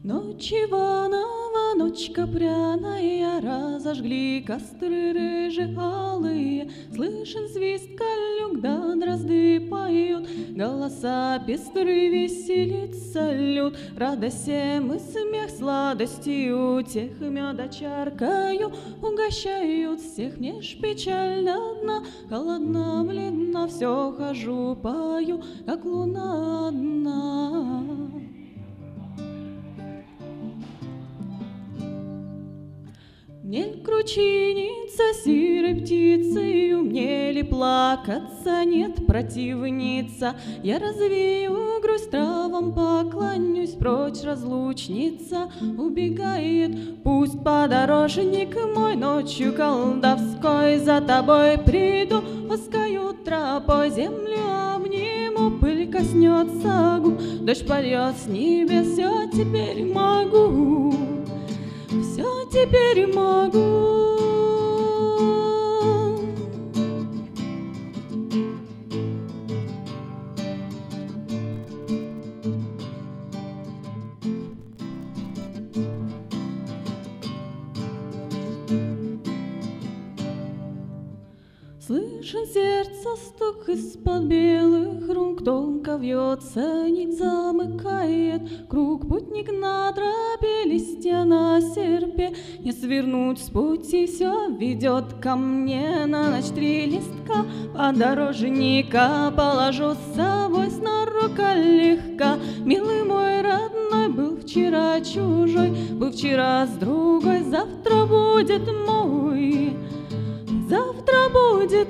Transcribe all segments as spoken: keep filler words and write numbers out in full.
Ночь Иванова, ночка пряная, разожгли костры рыжие алые. Слышен свист калюк, да дрозды поют, голоса пестры, веселится люд. Радость всем и смех сладостью, тех меда чаркаю, угощают всех. Мне ж печально одна, холодна, бледна, все хожу, пою, как луна одна. Мне ль кручиниться серой птицею, мне ли плакаться, нет, противница. Я развею грусть, травам поклонюсь, прочь разлучница убегает. Пусть подорожник мой ночью колдовской за тобой приду, воскаю тропой, землю обниму, пыль коснется губ, дождь польет с небес, все теперь могу. Все теперь могу. Слышен сердце стук из-под белых рук, тонко вьется, нить замыкает круг. Путник на тропе, листья на серпе, не свернуть с пути, все ведет ко мне. На ночь три листка подорожника положу с собой, снорука легка. Милый мой родной, был вчера чужой, был вчера с другой, завтра будет мой. Завтра будет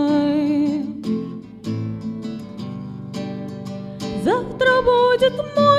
мой. Завтра будет мой.